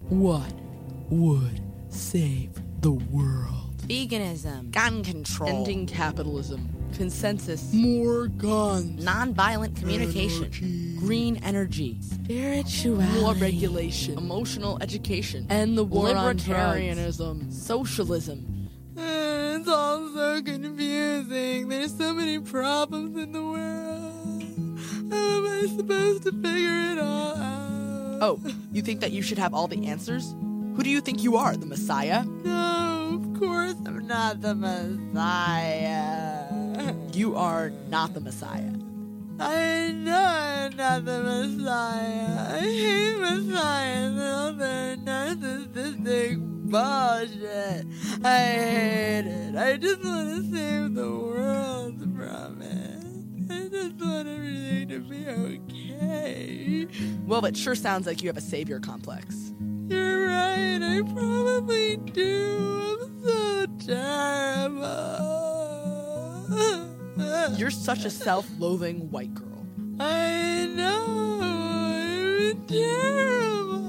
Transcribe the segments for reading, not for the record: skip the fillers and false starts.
What would save the world? Veganism. Gun control. Ending capitalism. Consensus. More guns. Nonviolent communication. Energy. Green energy. Spirituality. More regulation. Emotional education. And the war on Libertarianism. drugs. Socialism. It's all so confusing. There's so many problems in the world. How am I supposed to figure it all out? Oh, you think that you should have all the answers? Who do you think you are, the Messiah? No, of course I'm not the Messiah. You are not the Messiah. I know I'm not the Messiah. I hate messiahs and all their narcissistic bullshit. I hate it. I just want to save the world from it. I just want everything to be okay. Well, it sure sounds like you have a savior complex. You're right, I probably do. I'm so terrible. You're such a self-loathing white girl. I know, I'm terrible.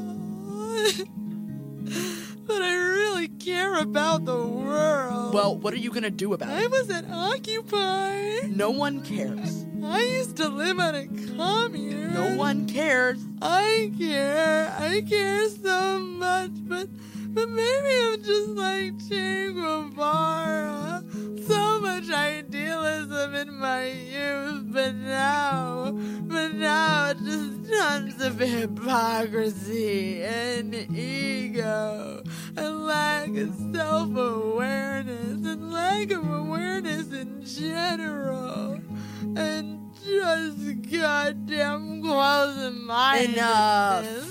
But I really care about the world. Well, what are you gonna do about I it? was at Occupy. No one cares. I used to live on a commune. No one cares. I care so much, but maybe I'm just like Che Guevara. So much idealism in my youth, but now it's just tons of hypocrisy and ego, and lack of self-awareness, and lack of awareness in general, and just goddamn close-mindedness.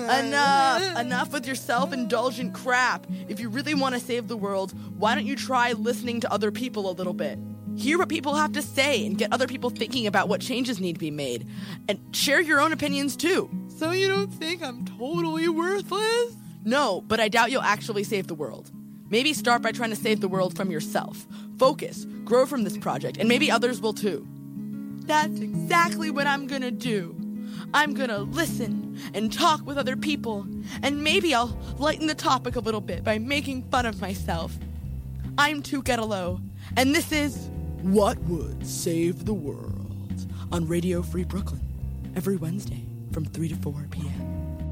Enough with your self-indulgent crap. If you really want to save the world, why don't you try listening to other people a little bit? Hear what people have to say and get other people thinking about what changes need to be made. And share your own opinions too. So you don't think I'm totally worthless? No, but I doubt you'll actually save the world. Maybe start by trying to save the world from yourself. Focus, grow from this project, and maybe others will too. That's exactly what I'm gonna do. I'm gonna listen and talk with other people, and maybe I'll lighten the topic a little bit by making fun of myself. I'm Tukettalo, and this is What Would Save the World on Radio Free Brooklyn, every Wednesday from 3 to 4 p.m.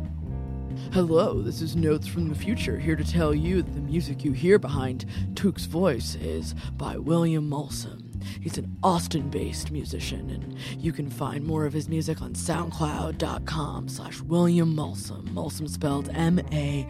Hello, this is Notes from the Future, here to tell you that the music you hear behind Took's voice is by William Malsom. He's an Austin-based musician, and you can find more of his music on SoundCloud.com/William Malsom. Malsom spelled M-A-L-S-A-M.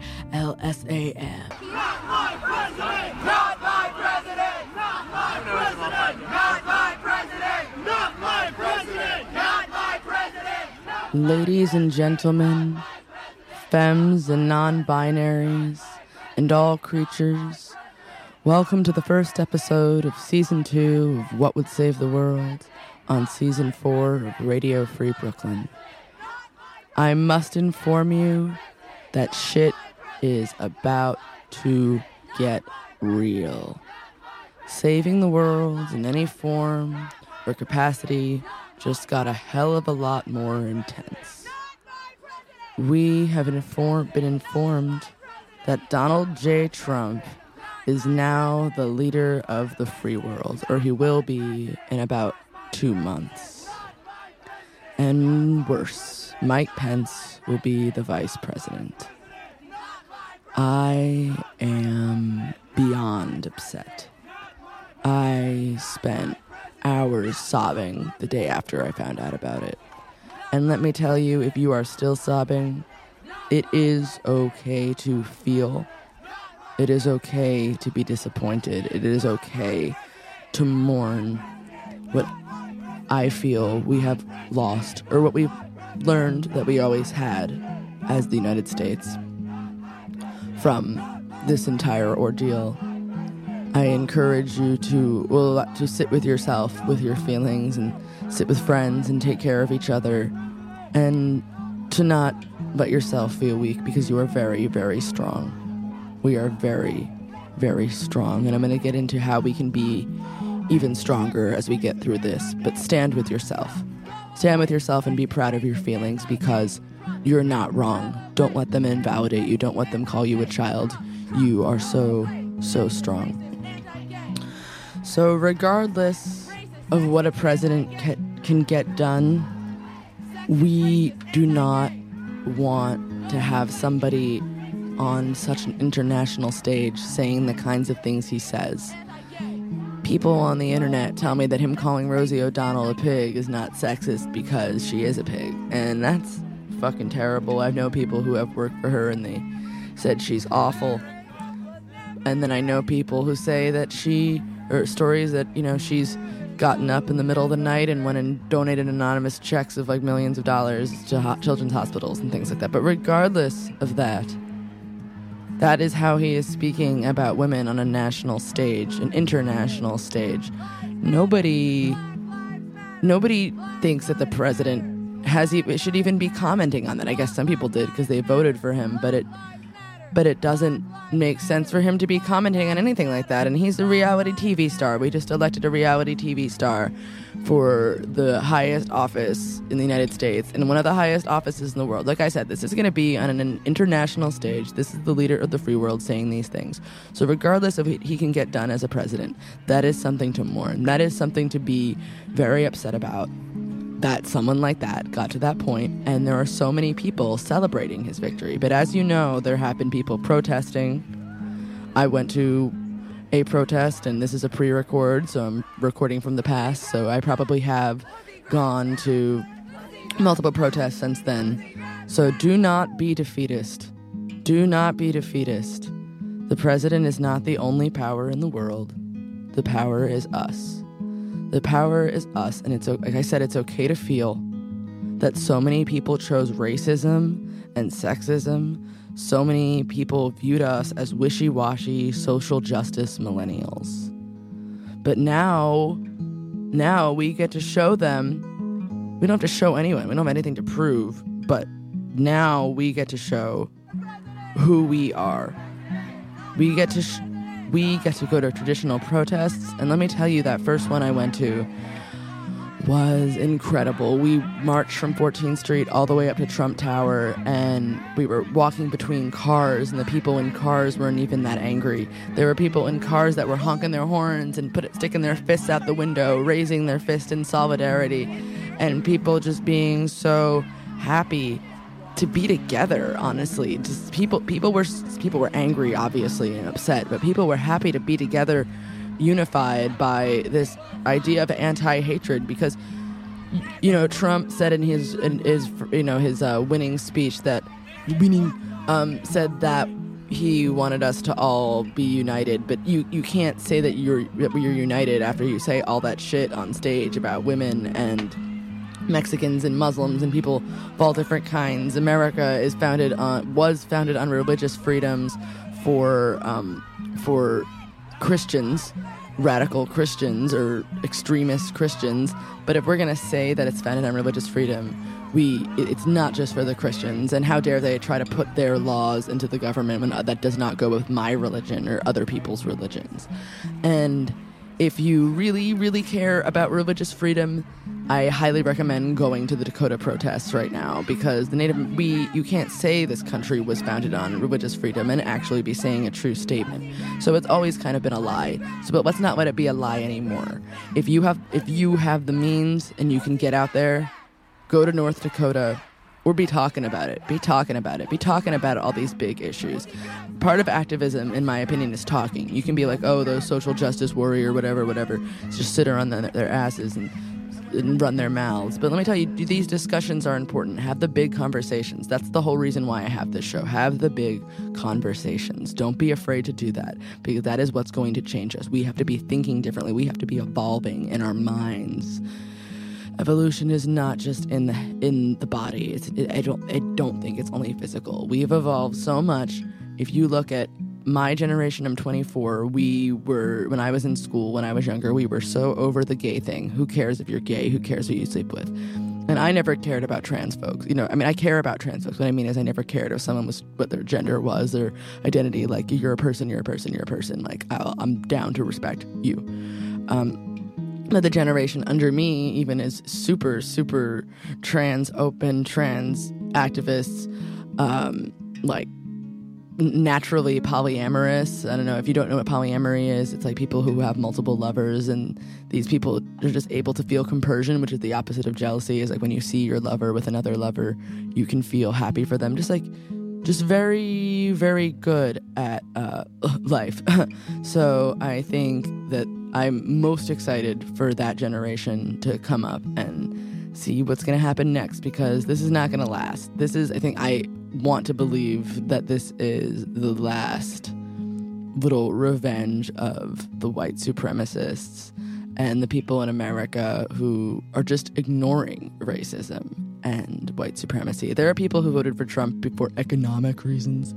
Not my president! Not my president! Not my president! Not my president! Not my president! Not my president! Ladies and gentlemen, femmes and non-binaries, and all creatures, welcome to the first episode of Season 2 of What Would Save the World on Season 4 of Radio Free Brooklyn. I must inform you that shit is about to get real. Saving the world in any form or capacity just got a hell of a lot more intense. We have been informed that Donald J. Trump is now the leader of the free world, or he will be in about 2 months. And worse, Mike Pence will be the vice president. I am beyond upset. I spent hours sobbing the day after I found out about it. And let me tell you, if you are still sobbing, it is okay to feel. It is okay to be disappointed. It is okay to mourn what I feel we have lost, or what we've learned that we always had as the United States from this entire ordeal. I encourage you to sit with yourself, with your feelings, and sit with friends and take care of each other, and to not let yourself feel weak, because you are very, very strong. We are very, very strong, and I'm going to get into how we can be even stronger as we get through this. But stand with yourself. Stand with yourself and be proud of your feelings, because you're not wrong. Don't let them invalidate you. Don't let them call you a child. You are so strong. So regardless of what a president can get done, we do not want to have somebody on such an international stage saying the kinds of things he says. People on the internet tell me that him calling Rosie O'Donnell a pig is not sexist because she is a pig. And that's fucking terrible. I know people who have worked for her and they said she's awful. And then I know people who say that stories that, she's gotten up in the middle of the night and went and donated anonymous checks of like millions of dollars to children's hospitals and things like that. But regardless of that, that is how he is speaking about women on a national stage, an international stage. Nobody thinks that the president should even be commenting on that. I guess some people did because they voted for him, but it doesn't make sense for him to be commenting on anything like that. And he's a reality TV star. We just elected a reality TV star for the highest office in the United States and one of the highest offices in the world. Like I said, this is going to be on an international stage. This is the leader of the free world saying these things. So regardless of what he can get done as a president, that is something to mourn. That is something to be very upset about, that someone like that got to that point, and there are so many people celebrating his victory. But as you know, there have been people protesting. I went to a protest, and this is a pre-record, so I'm recording from the past, so I probably have gone to multiple protests since then. So do not be defeatist. Do not be defeatist. The president is not the only power in the world. The power is us. The power is us, and it's, like I said, it's okay to feel that so many people chose racism and sexism. So many people viewed us as wishy-washy social justice millennials. But now we get to show them. We don't have to show anyone. We don't have anything to prove, but now we get to show who we are. We get to go to traditional protests, and let me tell you, that first one I went to was incredible. We marched from 14th Street all the way up to Trump Tower, and we were walking between cars, and the people in cars weren't even that angry. There were people in cars that were honking their horns and sticking their fists out the window, raising their fist in solidarity, and people just being so happy to be together, honestly. Just people were angry, obviously, and upset, but people were happy to be together, unified by this idea of anti-hatred, because Trump said in his winning speech that said that he wanted us to all be united, but you can't say that you're united after you say all that shit on stage about women and Mexicans and Muslims and people of all different kinds. America was founded on religious freedoms for Christians, radical Christians or extremist Christians. But if we're going to say that it's founded on religious freedom, it's not just for the Christians. And how dare they try to put their laws into the government when that does not go with my religion or other people's religions. And if you really, really care about religious freedom, I highly recommend going to the Dakota protests right now, because you can't say this country was founded on religious freedom and actually be saying a true statement. So it's always kind of been a lie. But let's not let it be a lie anymore. If you have the means and you can get out there, go to North Dakota, or be talking about it. Be talking about all these big issues. Part of activism, in my opinion, is talking. You can be like, oh, those social justice warrior, whatever. Just sit around their asses and run their mouths. But let me tell you, these discussions are important. Have the big conversations. That's the whole reason why I have this show. Have the big conversations. Don't be afraid to do that, because that is what's going to change us. We have to be thinking differently. We have to be evolving in our minds. Evolution is not just in the body. I don't think it's only physical. We've evolved so much. If you look at my generation, I'm 24. When I was in school, when I was younger, we were so over the gay thing. Who cares if you're gay? Who cares who you sleep with? And I never cared about trans folks. I care about trans folks. What I mean is I never cared if someone was, what their gender was, their identity. Like, you're a person. Like, I'm down to respect you. But the generation under me even is super, super trans open, trans activists, like naturally polyamorous. I don't know if you don't know what polyamory is. It's like people who have multiple lovers, and these people are just able to feel compersion, which is the opposite of jealousy. Is like when you see your lover with another lover, you can feel happy for them. Just very, very good at life. So I think that I'm most excited for that generation to come up and see what's going to happen next, because this is not going to last. I want to believe that this is the last little revenge of the white supremacists and the people in America who are just ignoring racism and white supremacy. There are people who voted for Trump for economic reasons.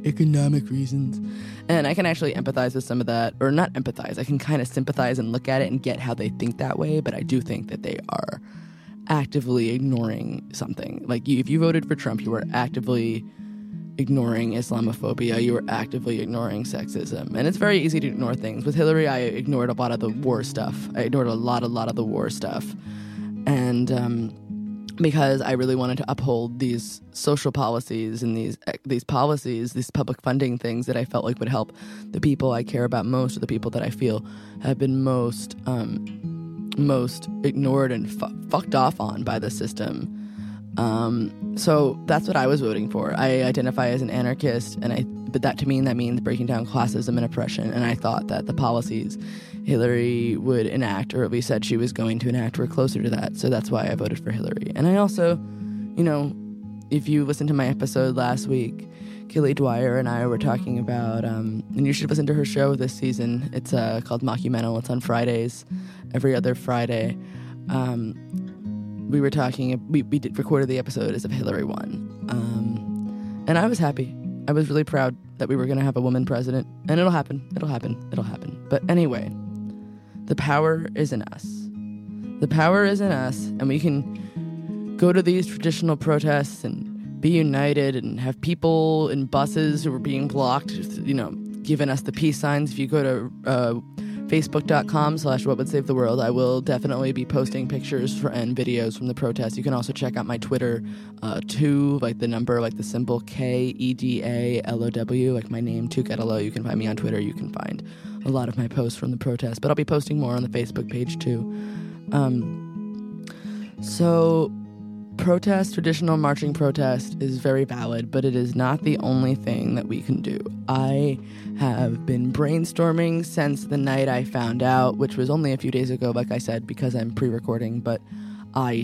And I can actually empathize with some of that, or not empathize. I can kind of sympathize and look at it and get how they think that way, but I do think that they are actively ignoring something. Like, if you voted for Trump, you were actively ignoring Islamophobia, you were actively ignoring sexism. And it's very easy to ignore things. With Hillary, I ignored a lot of the war stuff. I ignored a lot of the war stuff. And because I really wanted to uphold these social policies and these policies, these public funding things that I felt like would help the people I care about most, or the people that I feel have been most ignored and fucked off on by the system. So that's what I was voting for. I identify as an anarchist, but that means breaking down classism and oppression. And I thought that the policies Hillary would enact, or at least said she was going to enact, were closer to that. So that's why I voted for Hillary. And I also, if you listened to my episode last week, Kelly Dwyer and I were talking about, and you should listen to her show this season. It's called Mockumental. It's on Fridays, every other Friday. We were talking, we recorded the episode as if Hillary won. And I was happy. I was really proud that we were going to have a woman president. And it'll happen. But anyway, the power is in us. And we can go to these traditional protests and be united and have people in buses who were being blocked, giving us the peace signs. If you go to facebook.com/whatwouldsavetheworld, I will definitely be posting pictures and videos from the protests. You can also check out my Twitter, like the number, like the symbol KEDALOW, like my name, Tukedelow. You can find me on Twitter. You can find a lot of my posts from the protests, but I'll be posting more on the Facebook page too. So traditional marching protest is very valid, but it is not the only thing that we can do. I have been brainstorming since the night I found out, which was only a few days ago, like I said, because I'm pre-recording, but I'm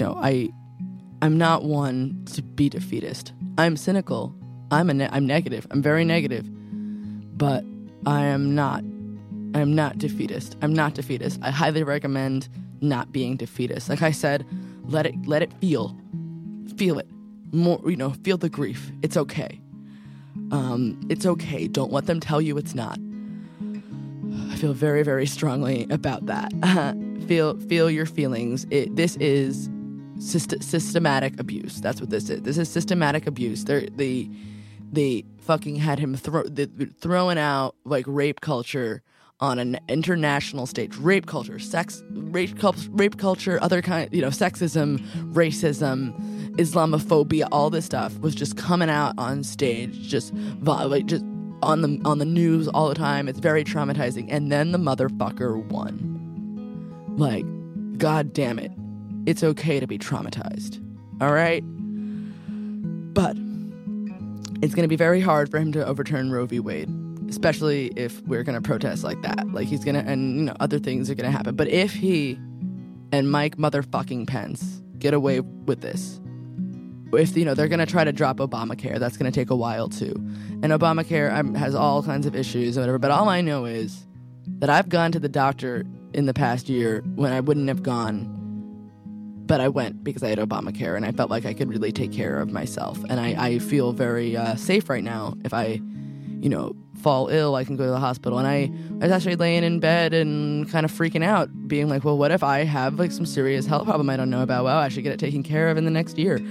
not one to be defeatist. I'm cynical. I'm negative. I'm very negative, but I am not defeatist. I'm not defeatist. I highly recommend not being defeatist. Like I said, let it feel it more, feel the grief. It's okay. It's okay. Don't let them tell you it's not. I feel very, very strongly about that. Feel your feelings. This is systematic abuse. That's what this is. This is systematic abuse. They fucking had him throwing out like rape culture on an international stage. Rape culture, rape culture, other kind, sexism, racism, Islamophobia, all this stuff was just coming out on stage, just on the news all the time. It's very traumatizing. And then the motherfucker won. Like, God damn it. It's okay to be traumatized. All right? But it's going to be very hard for him to overturn Roe v. Wade, especially if we're going to protest like that. Like, he's going to, and, other things are going to happen. But if he and Mike motherfucking Pence get away with this, if, they're going to try to drop Obamacare, that's going to take a while, too. And Obamacare has all kinds of issues or whatever. But all I know is that I've gone to the doctor in the past year when I wouldn't have gone. But I went because I had Obamacare, and I felt like I could really take care of myself. And I feel very safe right now. If I, fall ill, I can go to the hospital. And I was actually laying in bed and kind of freaking out, being like, well, what if I have like some serious health problem I don't know about? Well, I should get it taken care of in the next year.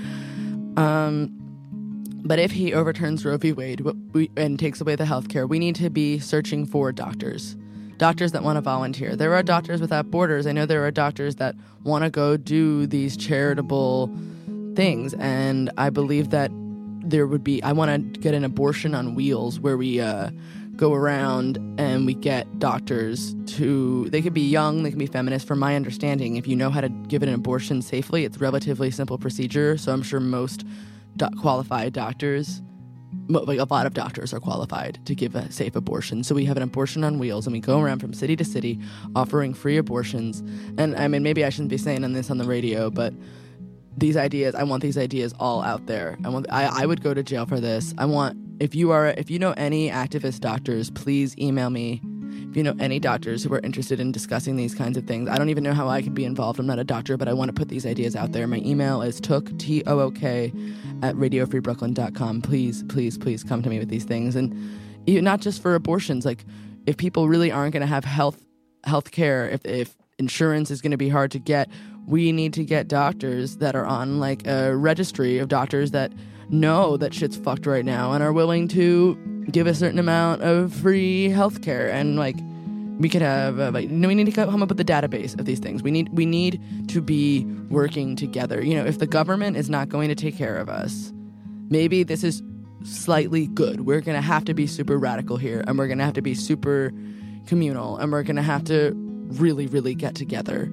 But if he overturns Roe v. Wade and takes away the health care, we need to be searching for doctors that want to volunteer. There are Doctors Without Borders. I know there are doctors that want to go do these charitable things. And I believe that I want to get an abortion on wheels where we go around and we get doctors they could be young, they can be feminist. From my understanding, if you know how to give an abortion safely, it's a relatively simple procedure. So I'm sure most qualified doctors, like a lot of doctors, are qualified to give a safe abortion. So we have an abortion on wheels, and we go around from city to city offering free abortions. And I mean, maybe I shouldn't be saying this on the radio, but these ideas, I want these ideas all out there. I would go to jail for this. If you know any activist doctors, please email me. If you know any doctors who are interested in discussing these kinds of things, I don't even know how I could be involved. I'm not a doctor, but I want to put these ideas out there. My email is took, T-O-O-K, at radiofreebrooklyn.com. Please, please, please come to me with these things. And not just for abortions. Like, if people really aren't going to have health care, if insurance is going to be hard to get, we need to get doctors that are on like a registry of doctors that know that shit's fucked right now and are willing to give a certain amount of free health care. And like, we could have we need to come up with a database of these things. We need to be working together. If the government is not going to take care of us, maybe this is slightly good. We're going to have to be super radical here, and we're going to have to be super communal, and we're going to have to really, really get together.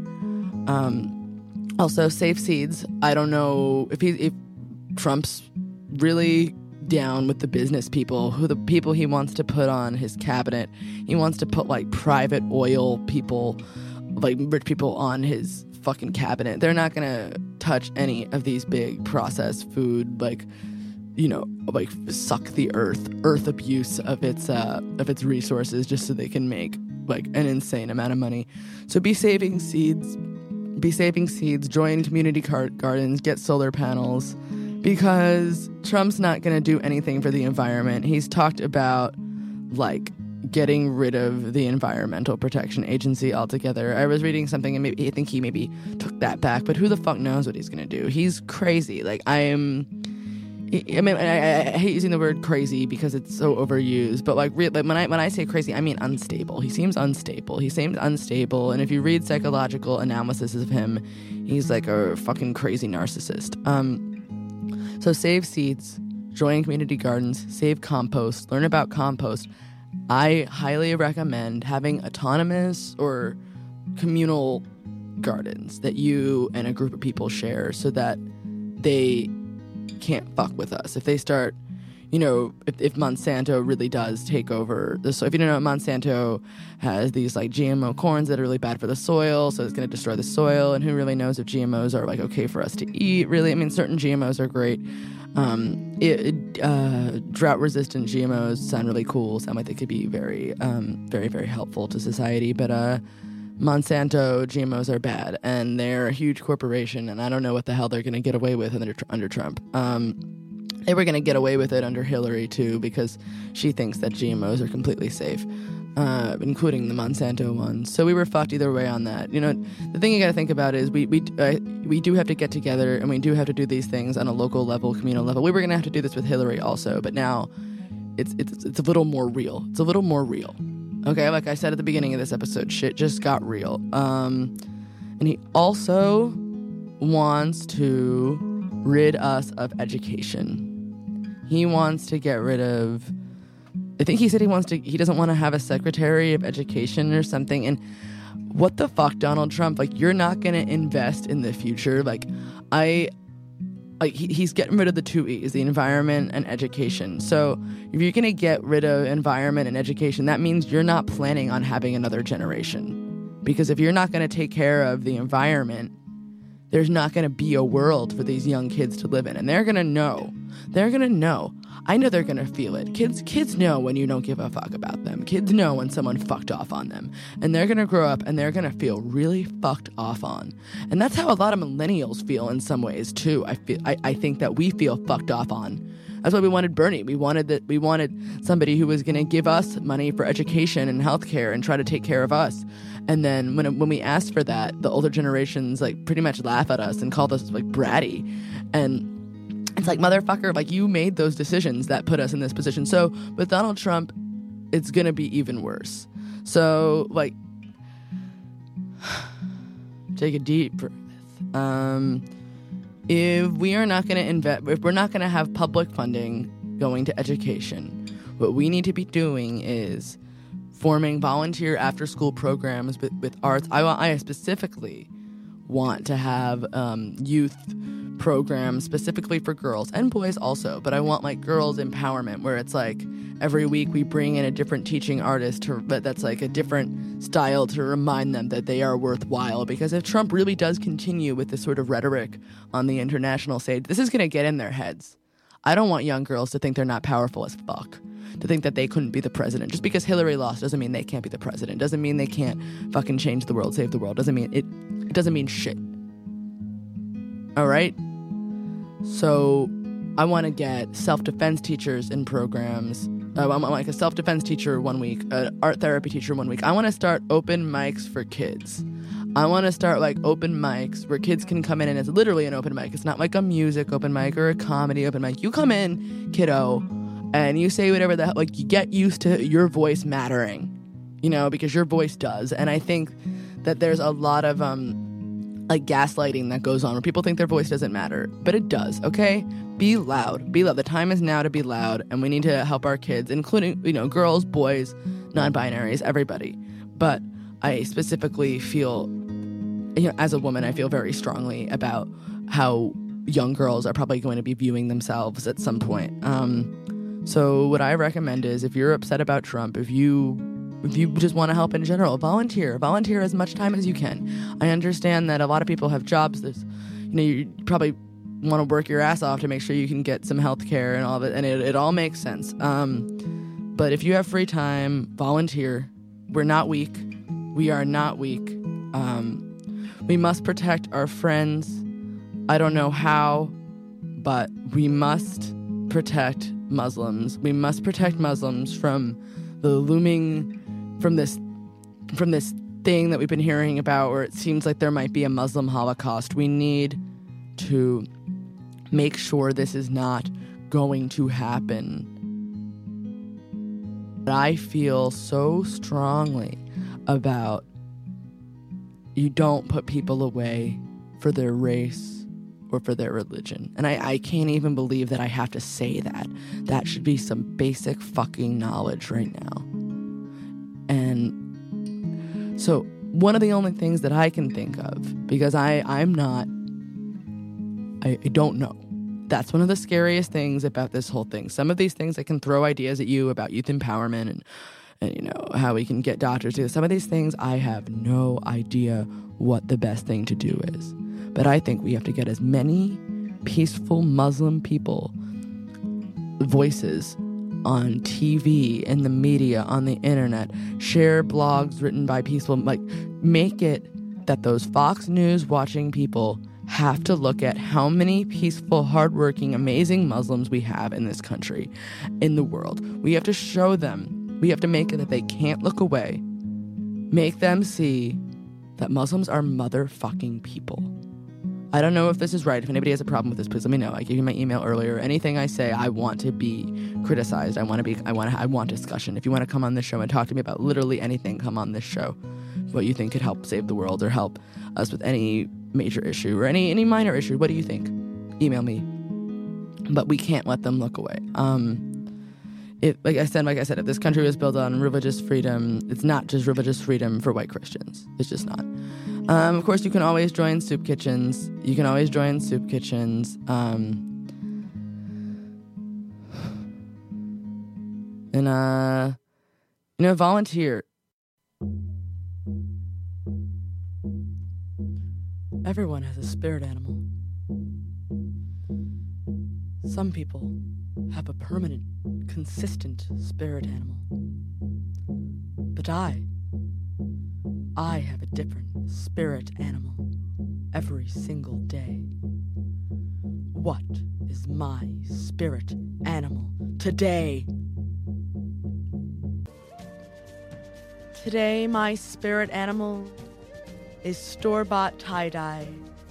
Also, Safe Seeds. I don't know if Trump's really down with the business people, the people he wants to put on his cabinet. He wants to put like private oil people, like rich people, on his fucking cabinet. They're not gonna touch any of these big processed food, like suck the earth abuse of its resources just so they can make like an insane amount of money. So be saving seeds, join community gardens, get solar panels, because Trump's not going to do anything for the environment. He's talked about like getting rid of the Environmental Protection Agency altogether. I was reading something, and I think he maybe took that back, but who the fuck knows what he's going to do? He's crazy. Like, I hate using the word crazy because it's so overused, but like when I say crazy, I mean unstable. He seems unstable. And if you read psychological analysis of him, he's like a fucking crazy narcissist. So save seeds, join community gardens, save compost, learn about compost. I highly recommend having autonomous or communal gardens that you and a group of people share, so that they can't fuck with us. If they start, if Monsanto really does take over the soil. If you don't know, Monsanto has these like GMO corns that are really bad for the soil, so it's going to destroy the soil. And who really knows if GMOs are like okay for us to eat? Really, I mean, certain GMOs are great. Drought-resistant GMOs sound really cool. Sound like they could be very, very, very helpful to society. But Monsanto GMOs are bad, and they're a huge corporation, and I don't know what the hell they're going to get away with under Trump. They were going to get away with it under Hillary, too, because she thinks that GMOs are completely safe, including the Monsanto ones. So we were fucked either way on that. The thing you got to think about is we do have to get together, and we do have to do these things on a local level, communal level. We were going to have to do this with Hillary also, but now it's a little more real. It's a little more real. Okay, like I said at the beginning of this episode, shit just got real. And he also wants to rid us of education. He wants to get rid of, I think he said he doesn't want to have a secretary of education or something. And what the fuck, Donald Trump? Like, you're not going to invest in the future. He's getting rid of the two E's, the environment and education. So if you're going to get rid of environment and education, that means you're not planning on having another generation. Because if you're not going to take care of the environment, there's not going to be a world for these young kids to live in. And they're going to know. I know they're going to feel it. Kids know when you don't give a fuck about them. Kids know when someone fucked off on them. And they're going to grow up and they're going to feel really fucked off on. And that's how a lot of millennials feel in some ways too. I think that we feel fucked off on. That's why we wanted Bernie. We wanted somebody who was going to give us money for education and healthcare and try to take care of us. And then when we asked for that, the older generations like pretty much laugh at us and called us like bratty. And it's like, motherfucker, like you made those decisions that put us in this position. So with Donald Trump, it's going to be even worse. So like, take a deep breath. if we're not going to have public funding going to education, what we need to be doing is forming volunteer after-school programs with arts. I specifically want to have youth programs specifically for girls and boys also, but I want like girls empowerment where it's like every week we bring in a different teaching artist that's like a different style to remind them that they are worthwhile. Because if Trump really does continue with this sort of rhetoric on the international stage, this is going to get in their heads. I don't want young girls to think they're not powerful as fuck, to think that they couldn't be the president. Just because Hillary lost doesn't mean they can't be the president. Doesn't mean they can't fucking change the world, save the world. Doesn't mean it doesn't mean shit. All right? So I want to get self-defense teachers in programs. I'm like a self-defense teacher 1 week, an art therapy teacher 1 week. I want to start open mics for kids. I want to start like open mics where kids can come in and it's literally an open mic. It's not like a music open mic or a comedy open mic. You come in, kiddo, and you say whatever the hell, like you get used to your voice mattering, you know, because your voice does. And I think that there's a lot of like gaslighting that goes on where people think their voice doesn't matter, but it does, okay? Be loud. Be loud. The time is now to be loud, and we need to help our kids, including, you know, girls, boys, non-binaries, everybody. But I specifically feel, you know, as a woman, I feel very strongly about how young girls are probably going to be viewing themselves at some point. So what I recommend is if you're upset about Trump, if you just want to help in general, volunteer as much time as you can. I understand that a lot of people have jobs. There's, you know, you probably want to work your ass off to make sure you can get some health care and all of it, and it all makes sense. But if you have free time, volunteer. We're not weak. We are not weak. We must protect our friends. I don't know how, but we must protect Muslims. We must protect Muslims from the looming, from this thing that we've been hearing about where it seems like there might be a Muslim Holocaust. We need to make sure this is not going to happen. I feel so strongly about you don't put people away for their race or for their religion. And I can't even believe that I have to say that. That should be some basic fucking knowledge right now. And so one of the only things that I can think of, because I don't know. That's one of the scariest things about this whole thing. Some of these things I can throw ideas at you about youth empowerment and you know, how we can get doctors to do. Some of these things I have no idea what the best thing to do is. But I think we have to get as many peaceful Muslim people voices on TV, in the media, on the internet, share blogs written by peaceful, like make it that those Fox News watching people have to look at how many peaceful, hardworking, amazing Muslims we have in this country, in the world. We have to show them. We have to make it that they can't look away. Make them see that Muslims are motherfucking people. I don't know if this is right. If anybody has a problem with this, please let me know. I gave you my email earlier. Anything I say, I want to be criticized. I want discussion. If you want to come on this show and talk to me about literally anything, come on this show. What you think could help save the world or help us with any major issue or any minor issue. What do you think? Email me. But we can't let them look away. Like I said, if this country was built on religious freedom, it's not just religious freedom for white Christians. It's just not. Of course, you can always join soup kitchens. And, volunteer. Everyone has a spirit animal. Some people have a permanent, consistent spirit animal. But I have a different spirit animal every single day. What is my spirit animal today? Today, my spirit animal is store-bought tie-dye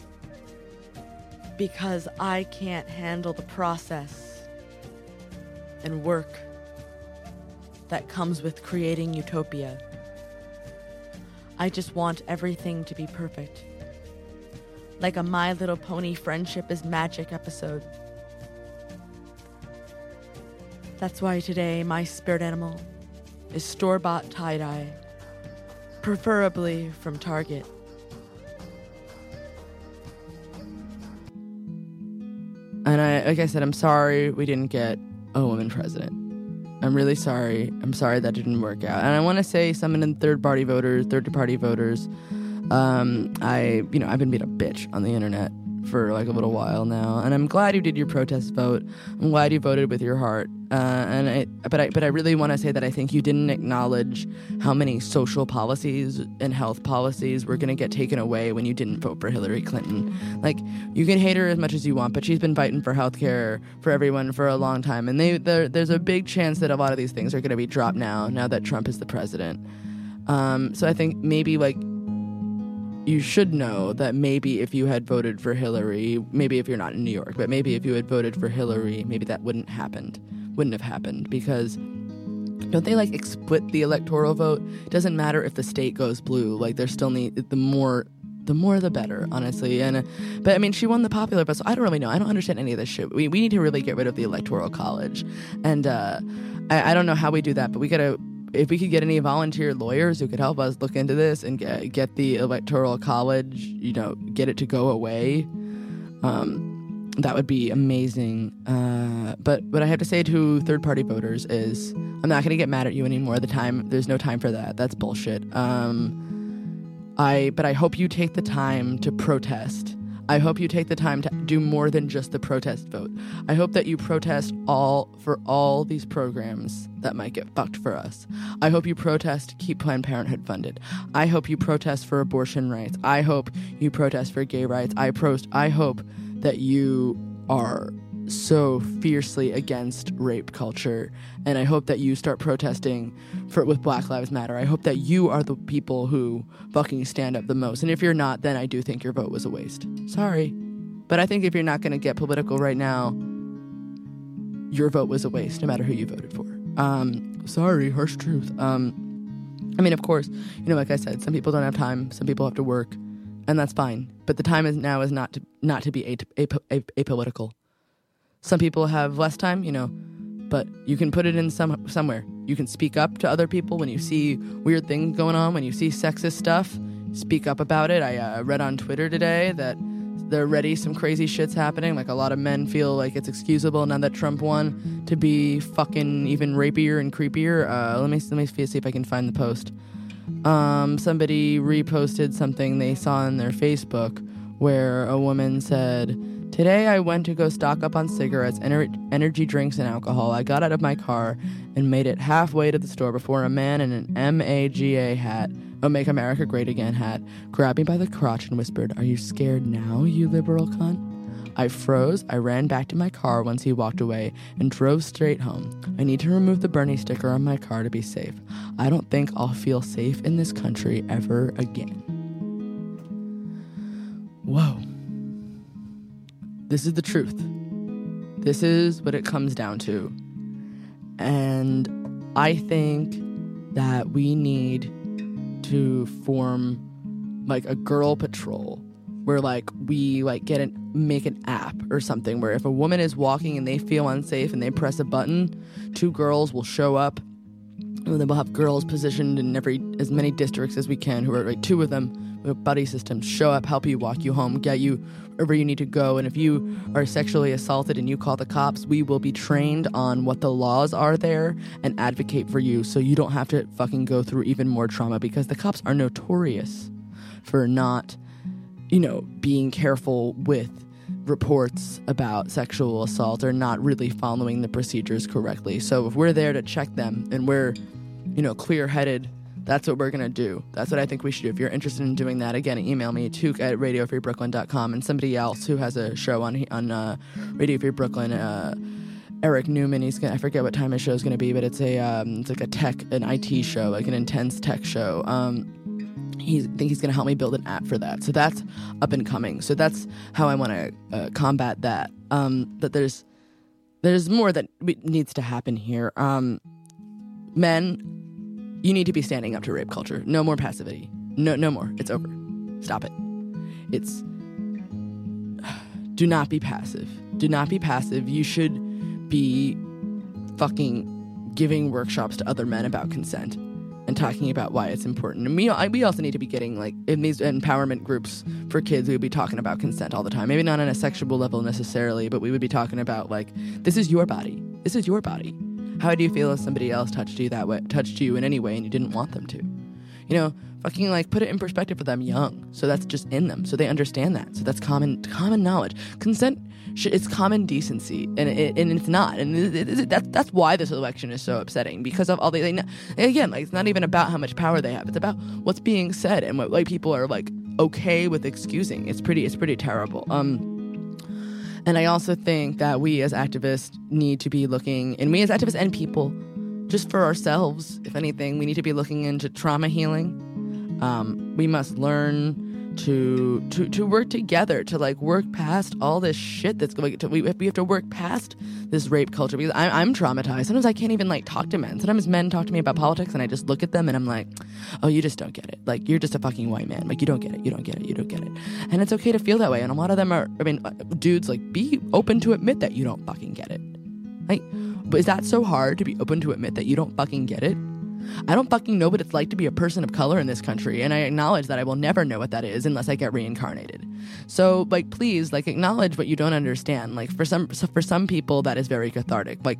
because I can't handle the process and work that comes with creating utopia. I just want everything to be perfect. like a My Little Pony friendship is magic episode. That's why today my spirit animal is store-bought tie-dye, preferably from Target. And like I said, I'm sorry we didn't get a woman president. I'm really sorry. I'm sorry that didn't work out. And I want to say something to third-party voters. I've been being a bitch on the internet for like a little while now, and I'm glad you did your protest vote. I'm glad you voted with your heart. But I really want to say that I think you didn't acknowledge how many social policies and health policies were going to get taken away when you didn't vote for Hillary Clinton. Like, you can hate her as much as you want, but she's been fighting for healthcare for everyone for a long time, and there's a big chance that a lot of these things are going to be dropped now that Trump is the president. So I think maybe like you should know that maybe if you had voted for Hillary, maybe if you're not in New York, but maybe if you had voted for Hillary, maybe that wouldn't have happened, because don't they like split the electoral vote? It doesn't matter if the state goes blue, like there still need the more the better, honestly. But I mean, she won the popular vote, so I don't really know. I don't understand any of this shit. We need to really get rid of the electoral college, and I don't know how we do that, but if we could get any volunteer lawyers who could help us look into this and get the electoral college, get it to go away, that would be amazing. But what I have to say to third-party voters is I'm not going to get mad at you anymore. There's no time for that. That's bullshit. But I hope you take the time to protest. I hope you take the time to do more than just the protest vote. I hope that you protest for all these programs that might get fucked for us. I hope you protest to keep Planned Parenthood funded. I hope you protest for abortion rights. I hope you protest for gay rights. I hope that you are so fiercely against rape culture, and I hope that you start protesting with Black Lives Matter. I hope that you are the people who fucking stand up the most, and if you're not, then I do think your vote was a waste. Sorry, but I think if you're not going to get political right now, your vote was a waste, no matter who you voted for. Sorry, harsh truth. I mean, of course, like I said, some people don't have time, some people have to work, and that's fine, but the time is not to be apolitical. Some people have less time, but you can put it in somewhere. You can speak up to other people when you see weird things going on, when you see sexist stuff. Speak up about it. I read on Twitter today that there already some crazy shit's happening. Like, a lot of men feel like it's excusable now that Trump won to be fucking even rapier and creepier. Let me see if I can find the post. Somebody reposted something they saw on their Facebook where a woman said, "Today I went to go stock up on cigarettes, energy drinks, and alcohol. I got out of my car and made it halfway to the store before a man in an MAGA hat, a Make America Great Again hat, grabbed me by the crotch and whispered, 'Are you scared now, you liberal cunt?' I froze. I ran back to my car once he walked away and drove straight home. I need to remove the Bernie sticker on my car to be safe. I don't think I'll feel safe in this country ever again." Whoa. This is the truth. This is what it comes down to. And I think that we need to form like a girl patrol where like we like make an app or something where if a woman is walking and they feel unsafe and they press a button, 2 girls will show up, and then we'll have girls positioned in as many districts as we can, who are like 2 of them with buddy systems, show up, help you, walk you home, get you wherever you need to go. And if you are sexually assaulted and you call the cops, we will be trained on what the laws are there and advocate for you so you don't have to fucking go through even more trauma, because the cops are notorious for not, being careful with reports about sexual assault or not really following the procedures correctly. So if we're there to check them and we're, clear-headed, that's what we're going to do. That's what I think we should do. If you're interested in doing that, again, email me, took@radiofreebrooklyn.com, and somebody else who has a show on Radio Free Brooklyn, Eric Newman, I forget what time his show is going to be, but it's like an IT show, like an intense tech show. I think he's going to help me build an app for that. So that's up and coming. So that's how I want to combat that. That there's more that needs to happen here. Men, you need to be standing up to rape culture. No more passivity. No more. It's over. Stop it. do not be passive. Do not be passive. You should be fucking giving workshops to other men about consent and talking about why it's important. And we also need to be getting, like, in these empowerment groups for kids, we would be talking about consent all the time. Maybe not on a sexual level necessarily, but we would be talking about, like, this is your body. This is your body. How do you feel if somebody else touched you that way, touched you in any way and you didn't want them to? You know, fucking, like, put it in perspective for them young. So that's just in them. So they understand that. So that's common knowledge. Consent, it's common decency, and it's not. And that's why this election is so upsetting, because of all again, like, it's not even about how much power they have. It's about what's being said and what, like, people are, like, okay with excusing. It's pretty terrible. And I also think that we as activists need to be looking, and we as activists and people, just for ourselves, if anything, we need to be looking into trauma healing. We must learn to work together, to, like, work past all this shit that's going to, we have to work past this rape culture, because I'm traumatized. Sometimes I can't even, like, talk to men. Sometimes men talk to me about politics and I just look at them and I'm like, oh, you just don't get it. Like, you're just a fucking white man. Like, you don't get it. You don't get it. You don't get it. And it's okay to feel that way. And a lot of them are, I mean, dudes, like, be open to admit that you don't fucking get it. Like, but is that so hard, to be open to admit that you don't fucking get it? I don't fucking know what it's like to be a person of color in this country, and I acknowledge that I will never know what that is unless I get reincarnated. So, like, please, like, acknowledge what you don't understand. Like, for some people, that is very cathartic. Like,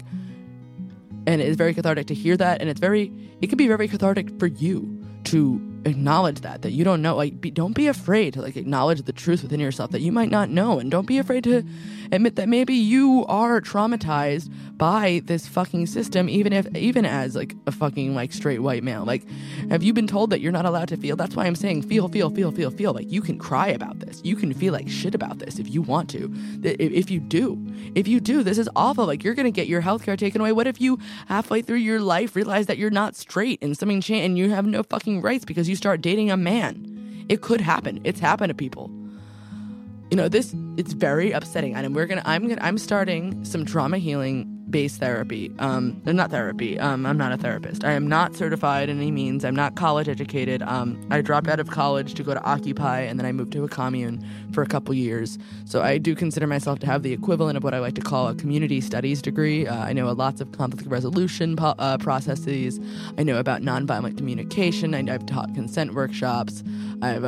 and it is very cathartic to hear that, and it can be very cathartic for you to acknowledge that you don't know. Like, don't be afraid to, like, acknowledge the truth within yourself that you might not know, and don't be afraid to admit that maybe you are traumatized by this fucking system, even as, like, a fucking, like, straight white male. Like, have you been told that you're not allowed to feel? That's why I'm saying feel. Like, you can cry about this. You can feel like shit about this if you want to. If you do, this is awful. Like, you're gonna get your healthcare taken away. What if you halfway through your life realize that you're not straight and something changed and you have no fucking rights because you start dating a man? It could happen. It's happened to people. You know, it's very upsetting, and I'm starting some trauma healing based therapy. Not therapy. I'm not a therapist. I am not certified in any means. I'm not college educated. I dropped out of college to go to Occupy, and then I moved to a commune for a couple years. So I do consider myself to have the equivalent of what I like to call a community studies degree. I know lots of conflict resolution processes. I know about nonviolent communication. I've taught consent workshops. I've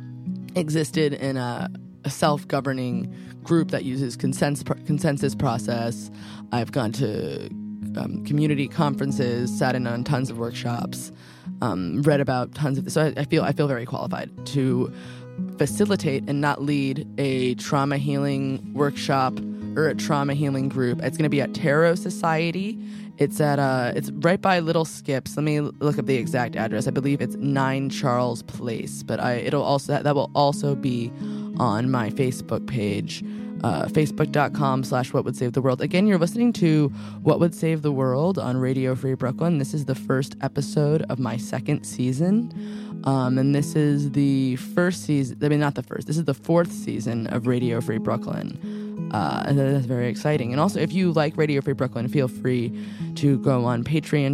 existed in a self-governing group that uses consensus process. I've gone to community conferences, sat in on tons of workshops, read about tons of this. So I feel very qualified to facilitate and not lead a trauma healing workshop or a trauma healing group. It's going to be at Tarot Society. It's right by Little Skips. Let me look up the exact address. I believe it's 9 Charles Place, but that will also be on my Facebook page, facebook.com/What Would Save the World. Again, you're listening to What Would Save the World on Radio Free Brooklyn. This is the first episode of my second season. And this is the first season, I mean, not the first, this is the 4th season of Radio Free Brooklyn. And that's very exciting. And also, if you like Radio Free Brooklyn, feel free to go on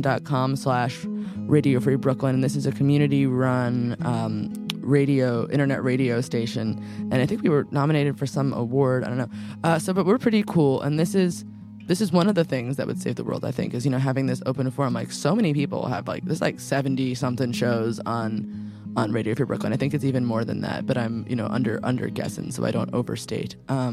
patreon.com/Radio Free Brooklyn. And this is a community-run internet radio station. And I think we were nominated for some award. I don't know. But we're pretty cool. And this is one of the things that would save the world, I think, is, you know, having this open forum. Like, so many people have, like, there's like 70 something shows on Radio Free Brooklyn. I think it's even more than that, but I'm, you know, under guessing, so I don't overstate.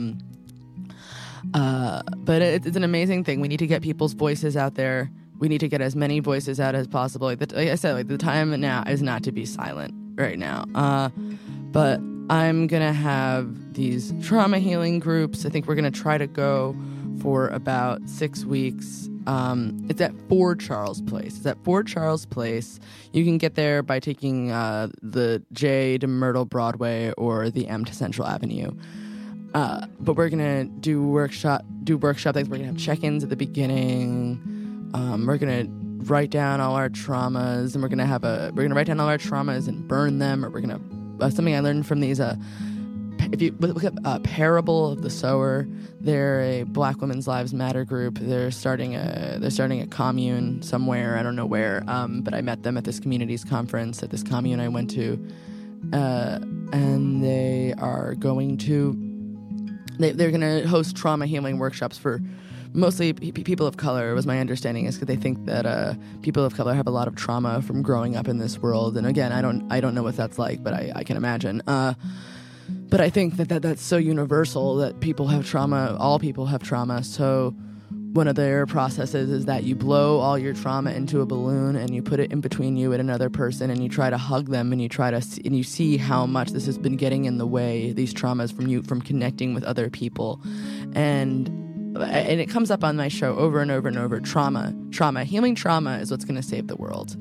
But it's an amazing thing. We need to get people's voices out there. We need to get as many voices out as possible. Like I said, like, the time now is not to be silent right now. But I'm going to have these trauma healing groups. I think we're going to try to go for about 6 weeks. It's at 4 Charles Place. It's at 4 Charles Place. You can get there by taking the J to Myrtle Broadway or the M to Central Avenue. But we're gonna do workshop things. We're gonna have check-ins at the beginning. We're gonna write down all our traumas, and we're gonna write down all our traumas and burn them. Or we're gonna something I learned from these. If you look up Parable of the Sower, they're a Black Women's Lives Matter group. They're starting a commune somewhere. I don't know where. But I met them at this communities conference at this commune I went to, and they are going to they're going to host trauma healing workshops for mostly people of color, was my understanding, is because they think that people of color have a lot of trauma from growing up in this world. And again, I don't know what that's like, but I can imagine. But I think that's so universal that people have trauma. All people have trauma. So one of their processes is that you blow all your trauma into a balloon and you put it in between you and another person, and you try to hug them, and you see how much this has been getting in the way, these traumas from connecting with other people. And it comes up on my show over and over and over. Healing trauma is what's going to save the world.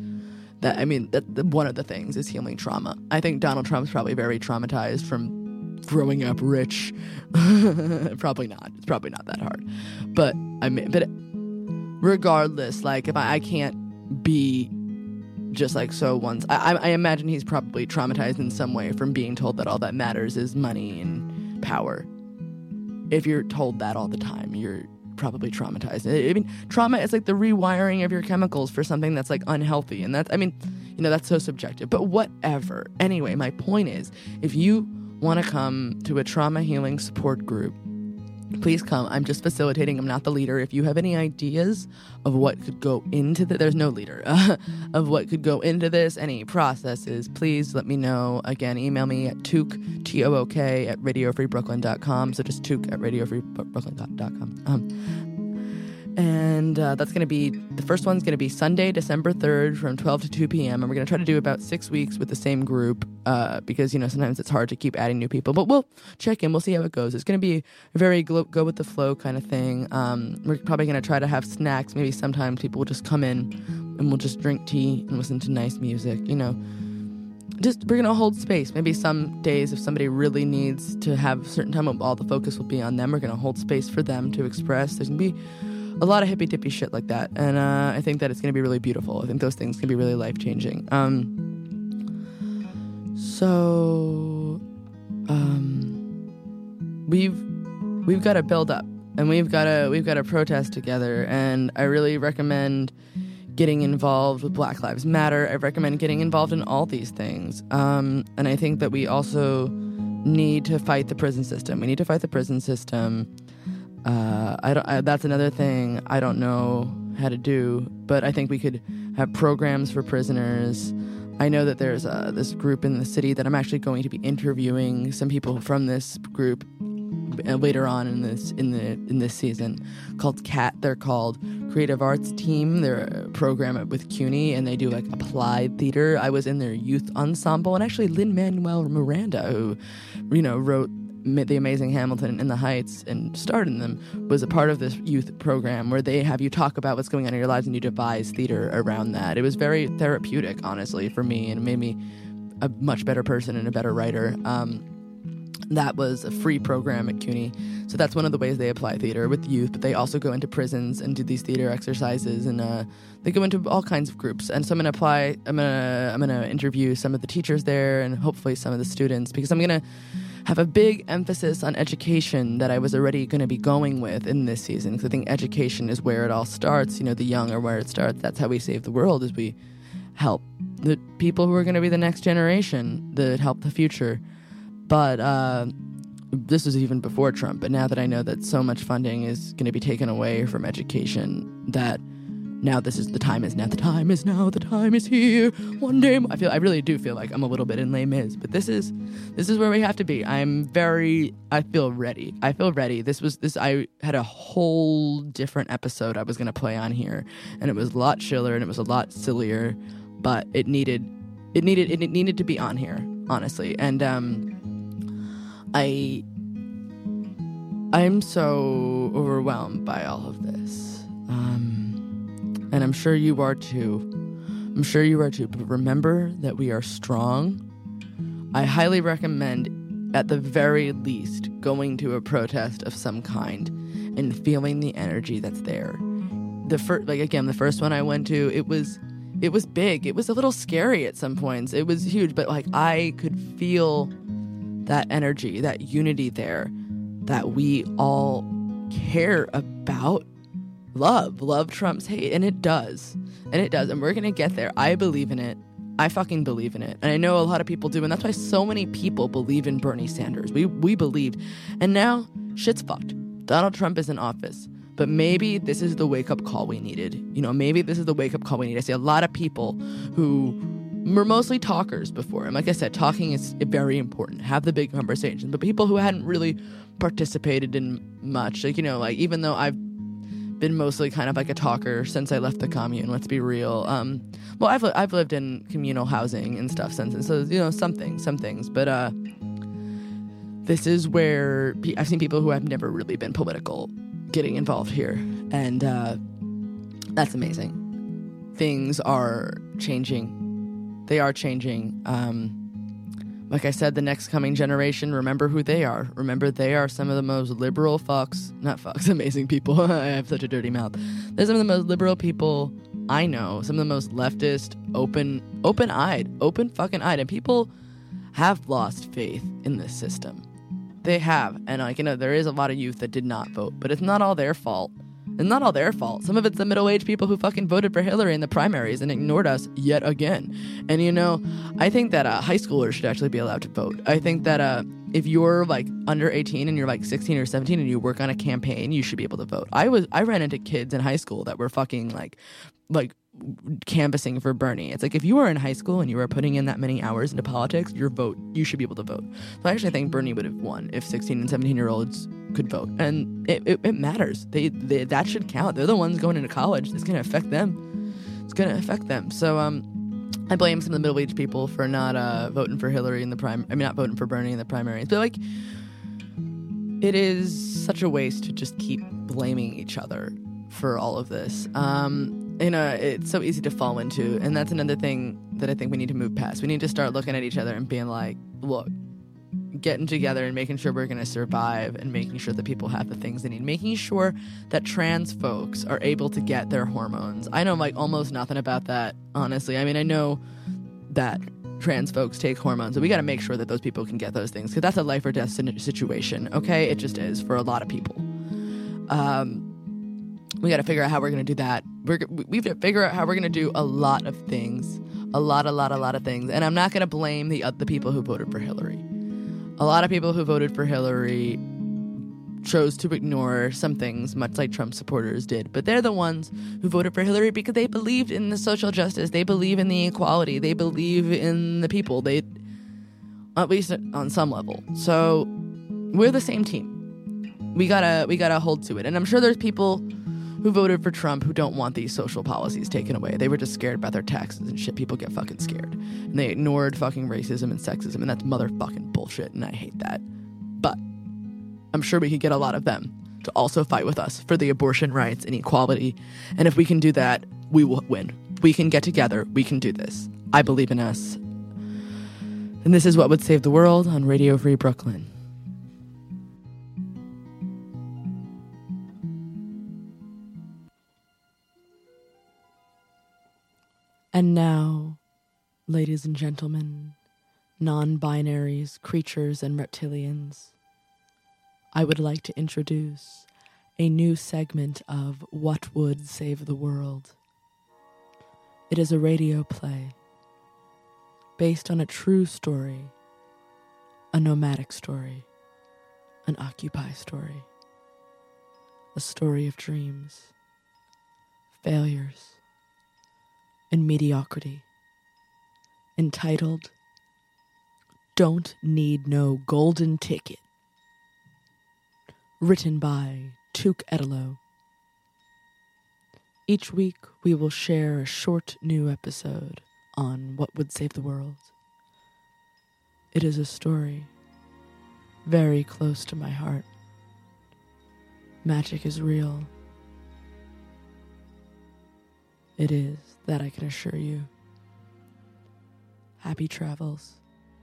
One of the things is healing trauma. I think Donald Trump's probably very traumatized from growing up rich. Probably not. It's probably not that hard. But regardless, like, if I can't be just like so once, I imagine he's probably traumatized in some way from being told that all that matters is money and power. If you're told that all the time, you're probably traumatized. I mean, trauma is like the rewiring of your chemicals for something that's like unhealthy. And that's so subjective, but whatever. Anyway, my point is, if you want to come to a trauma healing support group, please come. I'm just facilitating. I'm not the leader. If you have any ideas of what could go into there's no leader, of what could go into this, any processes, please let me know. Again, email me at took, T-O-O-K, at radiofreebrooklyn.com. So just took at radiofreebrooklyn.com. And that's going to be, the first one's going to be Sunday, December 3rd from 12 to 2 p.m. And we're going to try to do about 6 weeks with the same group because, sometimes it's hard to keep adding new people. But we'll check in. We'll see how it goes. It's going to be a very go with the flow kind of thing. We're probably going to try to have snacks. Maybe sometimes people will just come in and we'll just drink tea and listen to nice music, We're going to hold space. Maybe some days if somebody really needs to have a certain time, all the focus will be on them. We're going to hold space for them to express. There's going to be a lot of hippy-dippy shit like that. And I think that it's going to be really beautiful. I think those things can be really life-changing. We've got to build up, and we've got to protest together. And I really recommend getting involved with Black Lives Matter. I recommend getting involved in all these things. And I think that we also need to fight the prison system. We need to fight the prison system. That's another thing I don't know how to do, but I think we could have programs for prisoners. I know that there's this group in the city that I'm actually going to be interviewing some people from this group later on in this season, called CAT. They're called Creative Arts Team. They're a program with CUNY, and they do like applied theater. I was in their youth ensemble, and actually Lin-Manuel Miranda, who wrote The Amazing Hamilton and In the Heights and starred in them, was a part of this youth program where they have you talk about what's going on in your lives and you devise theater around that. It was very therapeutic, honestly, for me, and it made me a much better person and a better writer. That was a free program at CUNY. So that's one of the ways they apply theater with youth, but they also go into prisons and do these theater exercises, and they go into all kinds of groups. And so I'm gonna interview some of the teachers there and hopefully some of the students, because I'm gonna have a big emphasis on education that I was already going to be going with in this season, because I think education is where it all starts. The young are where it starts. That's how we save the world, is we help the people who are going to be the next generation, that help the future. But this was even before Trump, but now that I know that so much funding is going to be taken away from education, that now the time is now, the time is here. One day, I really do feel like I'm a little bit in Les Mis, but this is where we have to be. I feel ready. I had a whole different episode I was going to play on here, and it was a lot chiller and it was a lot sillier, but it needed to be on here, honestly. And I'm so overwhelmed by all of this. And I'm sure you are too. But remember that we are strong. I highly recommend, at the very least, going to a protest of some kind and feeling the energy that's there. The first one I went to, it was big. It was a little scary at some points. It was huge, but I could feel that energy, that unity there, that we all care about. Love Trump's hate, and it does, and we're gonna get there. I believe in it. I fucking believe in it, and I know a lot of people do, and that's why so many people believe in Bernie Sanders. We believed, and now shit's fucked. Donald Trump is in office. But maybe this is the wake-up call we needed. Maybe this is the wake-up call we need. I see a lot of people who were mostly talkers before. And like I said, talking is very important. Have the big conversations. But people who hadn't really participated in much, even though I've been mostly kind of like a talker since I left the commune, let's be real. I've lived in communal housing and stuff since. And so, some things. But this is where I've seen people who have never really been political getting involved here, and that's amazing. Things are changing. They are changing. Like I said, the next coming generation, remember who they are. Remember they are some of the most liberal amazing people. I have such a dirty mouth. They're some of the most liberal people I know, some of the most leftist, open-eyed, and people have lost faith in this system. They have, and there is a lot of youth that did not vote, but it's not all their fault. It's not all their fault. Some of it's the middle-aged people who fucking voted for Hillary in the primaries and ignored us yet again. And I think that high schoolers should actually be allowed to vote. I think that if you're like under 18 and you're like 16 or 17 and you work on a campaign, you should be able to vote. I ran into kids in high school that were fucking like canvassing for Bernie. It's like if you were in high school and you were putting in that many hours into politics, you should be able to vote. So I actually think Bernie would have won if 16 and 17-year-olds could vote. And it matters. They that should count. They're the ones going into college. It's going to affect them. So I blame some of the middle-aged people for not voting for Hillary in the not voting for Bernie in the primaries. But it is such a waste to just keep blaming each other for all of this. It's so easy to fall into, and that's another thing that I think we need to move past. We need to start looking at each other and being like, look, getting together and making sure we're going to survive and making sure that people have the things they need, making sure that trans folks are able to get their hormones. I know almost nothing about that, honestly. I mean, I know that trans folks take hormones, but we got to make sure that those people can get those things, because that's a life or death situation, okay? It just is for a lot of people. We got to figure out how we're going to do that. We have to figure out how we're going to do a lot of things. A lot of things. And I'm not going to blame the people who voted for Hillary. A lot of people who voted for Hillary chose to ignore some things, much like Trump supporters did. But they're the ones who voted for Hillary because they believed in the social justice. They believe in the equality. They believe in the people. They, at least on some level. So we're the same team. We gotta hold to it. And I'm sure there's people who voted for Trump who don't want these social policies taken away. They were just scared about their taxes and shit. People get fucking scared. And they ignored fucking racism and sexism, and that's motherfucking bullshit, and I hate that. But I'm sure we could get a lot of them to also fight with us for the abortion rights and equality. And if we can do that, we will win. We can get together. We can do this. I believe in us. And this is What Would Save the World on Radio Free Brooklyn. And now, ladies and gentlemen, non-binaries, creatures, and reptilians, I would like to introduce a new segment of What Would Save the World. It is a radio play based on a true story, a nomadic story, an Occupy story, a story of dreams, failures, and mediocrity, entitled Don't Need No Golden Ticket, written by Tuk Edelo. Each week we will share a short new episode on What Would Save the World. It is a story very close to my heart. Magic is real. It is, that I can assure you. Happy travels.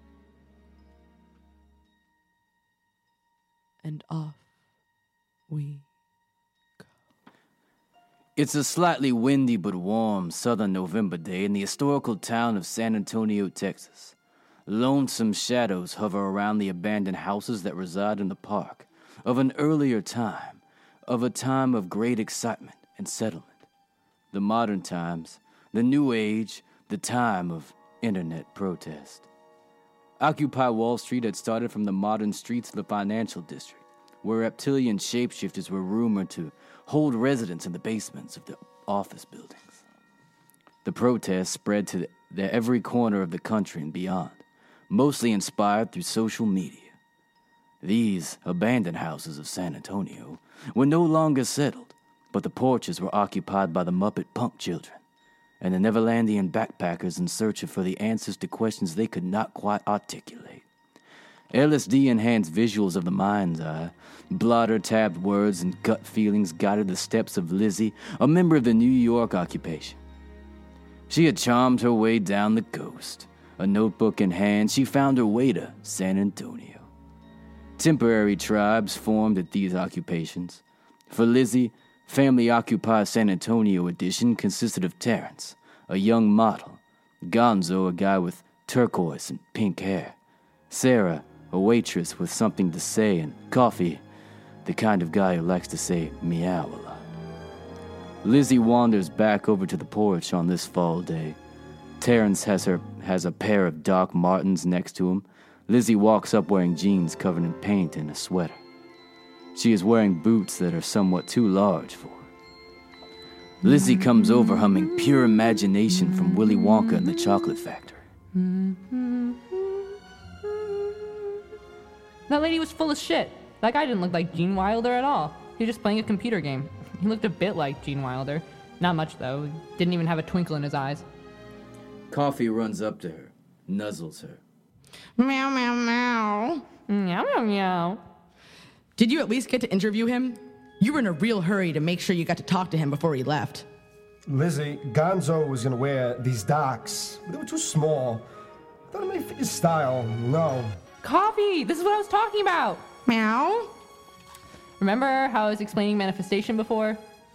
And off we go. It's a slightly windy but warm southern November day in the historical town of San Antonio, Texas. Lonesome shadows hover around the abandoned houses that reside in the park of an earlier time, of a time of great excitement and settlement. The modern times, the new age, the time of internet protest. Occupy Wall Street had started from the modern streets of the financial district, where reptilian shapeshifters were rumored to hold residence in the basements of the office buildings. The protests spread to every corner of the country and beyond, mostly inspired through social media. These abandoned houses of San Antonio were no longer settled, but the porches were occupied by the Muppet Punk children and the Neverlandian backpackers in search for the answers to questions they could not quite articulate. LSD-enhanced visuals of the mind's eye, blotter-tabbed words and gut feelings guided the steps of Lizzie, a member of the New York occupation. She had charmed her way down the coast. A notebook in hand, she found her way to San Antonio. Temporary tribes formed at these occupations. For Lizzie, Family Occupied San Antonio edition consisted of Terrence, a young model, Gonzo, a guy with turquoise and pink hair, Sarah, a waitress with something to say, and Coffee, the kind of guy who likes to say meow a lot. Lizzie wanders back over to the porch on this fall day. Terrence has a pair of Doc Martens next to him. Lizzie walks up wearing jeans covered in paint and a sweater. She is wearing boots that are somewhat too large for her. Lizzie comes over humming Pure Imagination from Willy Wonka and the Chocolate Factory. That lady was full of shit. That guy didn't look like Gene Wilder at all. He was just playing a computer game. He looked a bit like Gene Wilder. Not much, though. He didn't even have a twinkle in his eyes. Coffee runs up to her, nuzzles her. Meow, meow, meow. Meow, meow, meow. Did you at least get to interview him? You were in a real hurry to make sure you got to talk to him before he left. Lizzie, Gonzo was gonna wear these Docs. They were too small. I thought it might fit his style. No. Coffee! This is what I was talking about! Meow? Remember how I was explaining manifestation before?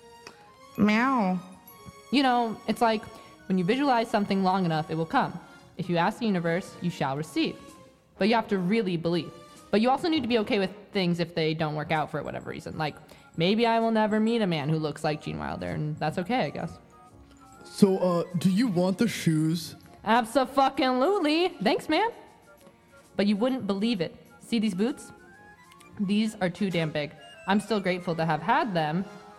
Meow. You know, it's like when you visualize something long enough, it will come. If you ask the universe, you shall receive. But you have to really believe. But you also need to be okay with things if they don't work out for whatever reason. Like, maybe I will never meet a man who looks like Gene Wilder, and that's okay, I guess. So, do you want the shoes? Abso-fucking-lutely. Thanks, man. But you wouldn't believe it. See these boots? These are too damn big. I'm still grateful to have had them.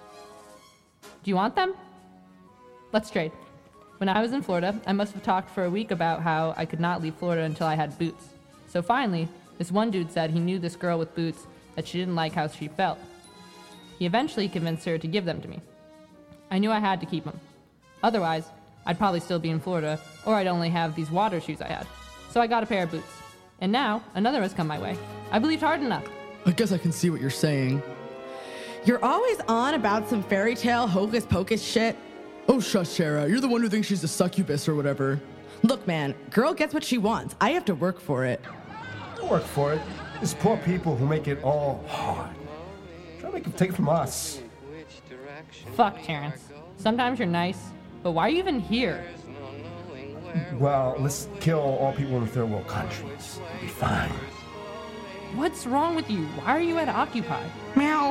Do you want them? Let's trade. When I was in Florida, I must have talked for a week about how I could not leave Florida until I had boots. So finally, this one dude said he knew this girl with boots, that she didn't like how she felt. He eventually convinced her to give them to me. I knew I had to keep them. Otherwise, I'd probably still be in Florida, or I'd only have these water shoes I had. So I got a pair of boots. And now, another has come my way. I believed hard enough. I guess I can see what you're saying. You're always on about some fairy tale hocus pocus shit. Oh, shush, Sarah. You're the one who thinks she's a succubus or whatever. Look, man, girl gets what she wants. I have to work for it. I work for it. There's poor people who make it all hard. Try to make them take it from us. Fuck, Terrence. Sometimes you're nice, but why are you even here? Well, let's kill all people in the third world countries. We'll be fine. What's wrong with you? Why are you at Occupy? Meow.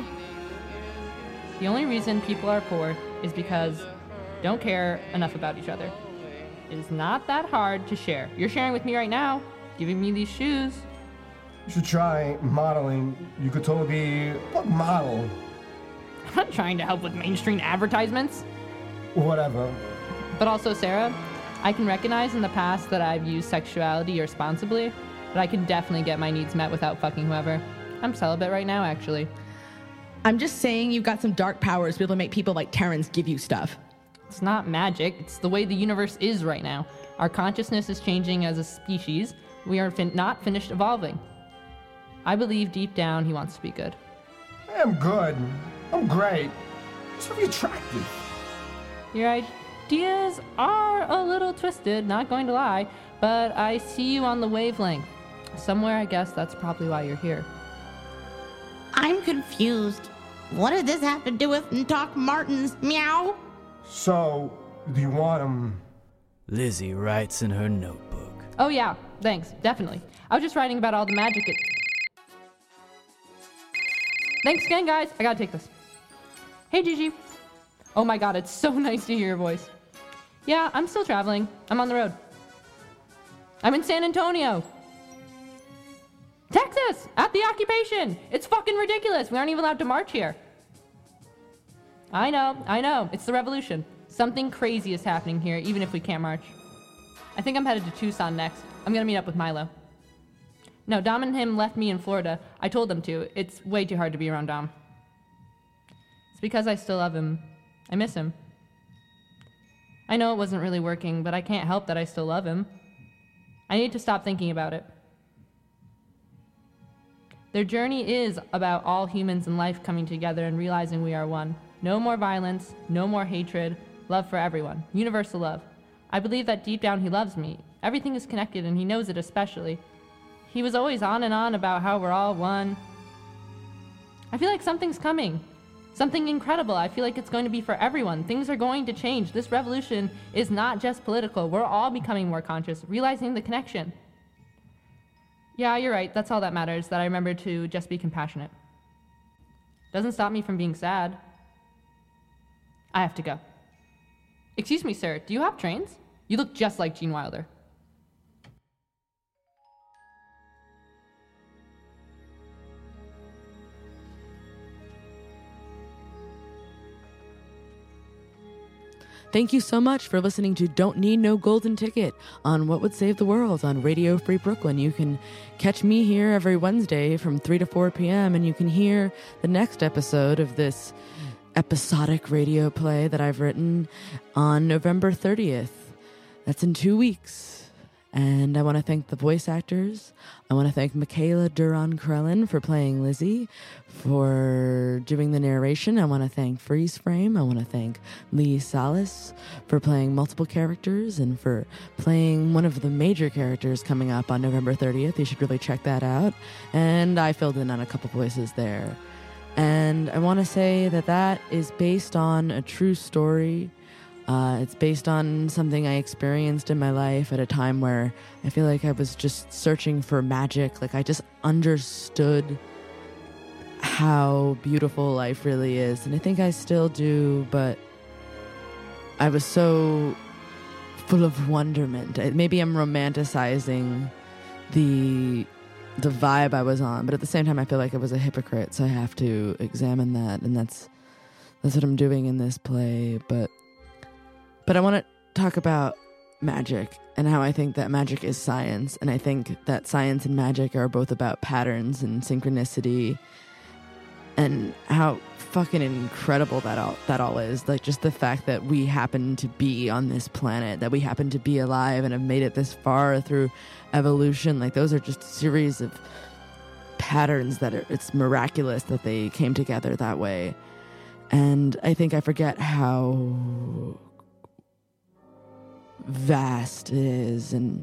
The only reason people are poor is because don't care enough about each other. It is not that hard to share. You're sharing with me right now, giving me these shoes. You should try modeling. You could totally be a model. I'm not trying to help with mainstream advertisements. Whatever. But also, Sarah, I can recognize in the past that I've used sexuality irresponsibly, but I can definitely get my needs met without fucking whoever. I'm celibate right now, actually. I'm just saying you've got some dark powers to be able to make people like Terrence give you stuff. It's not magic. It's the way the universe is right now. Our consciousness is changing as a species. We are not finished evolving. I believe deep down he wants to be good. I am good. I'm great. Just very attractive. Your ideas are a little twisted, not going to lie, but I see you on the wavelength. Somewhere, I guess that's probably why you're here. I'm confused. What did this have to do with Doc Martens? Meow? So, do you want them? Lizzie writes in her notebook. Oh yeah, thanks, definitely. I was just writing about all the magic Thanks again, guys. I gotta take this. Hey, Gigi. Oh my god, it's so nice to hear your voice. Yeah, I'm still traveling. I'm on the road. I'm in San Antonio. Texas! At the occupation! It's fucking ridiculous. We aren't even allowed to march here. I know. It's the revolution. Something crazy is happening here, even if we can't march. I think I'm headed to Tucson next. I'm gonna meet up with Milo. No, Dom and him left me in Florida. I told them to. It's way too hard to be around Dom. It's because I still love him. I miss him. I know it wasn't really working, but I can't help that I still love him. I need to stop thinking about it. Their journey is about all humans in life coming together and realizing we are one. No more violence, no more hatred, love for everyone, universal love. I believe that deep down he loves me. Everything is connected and he knows it especially. He was always on and on about how we're all one. I feel like something's coming. Something incredible. I feel like it's going to be for everyone. Things are going to change. This revolution is not just political. We're all becoming more conscious, realizing the connection. Yeah, you're right. That's all that matters, that I remember to just be compassionate. Doesn't stop me from being sad. I have to go. Excuse me, sir. Do you have trains? You look just like Gene Wilder. Thank you so much for listening to Don't Need No Golden Ticket on What Would Save the World on Radio Free Brooklyn. You can catch me here every Wednesday from 3 to 4 p.m. and you can hear the next episode of this episodic radio play that I've written on November 30th. That's in 2 weeks. And I want to thank the voice actors. I want to thank Michaela Duran-Krellin for playing Lizzie, for doing the narration. I want to thank Freeze Frame. I want to thank Lee Salas for playing multiple characters and for playing one of the major characters coming up on November 30th. You should really check that out. And I filled in on a couple voices there. And I want to say that that is based on a true story. It's based on something I experienced in my life at a time where I feel like I was just searching for magic. Like I just understood how beautiful life really is. And I think I still do, but I was so full of wonderment. Maybe I'm romanticizing the vibe I was on, but at the same time I feel like I was a hypocrite, so I have to examine that, and that's what I'm doing in this play. But I want to talk about magic and how I think that magic is science. And I think that science and magic are both about patterns and synchronicity and how fucking incredible that all is. Like just the fact that we happen to be on this planet, that we happen to be alive and have made it this far through evolution. Like those are just a series of patterns it's miraculous that they came together that way. And I think I forget how vast it is, and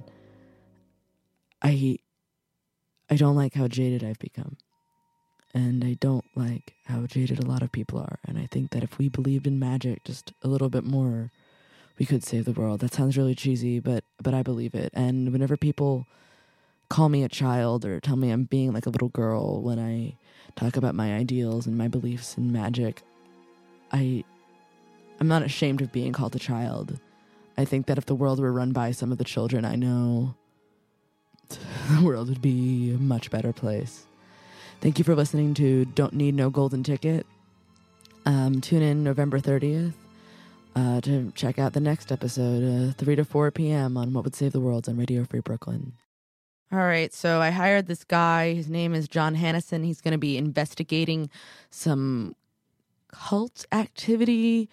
I don't like how jaded I've become, and I don't like how jaded a lot of people are, and I think that if we believed in magic just a little bit more, we could save the world. That sounds really cheesy, but I believe it. And whenever people call me a child or tell me I'm being like a little girl when I talk about my ideals and my beliefs in magic, I'm not ashamed of being called a child. I think that if the world were run by some of the children I know, the world would be a much better place. Thank you for listening to Don't Need No Golden Ticket. Tune in November 30th to check out the next episode, 3 to 4 p.m. on What Would Save the World on Radio Free Brooklyn. All right, so I hired this guy. His name is John Hannison. He's going to be investigating some cult activity.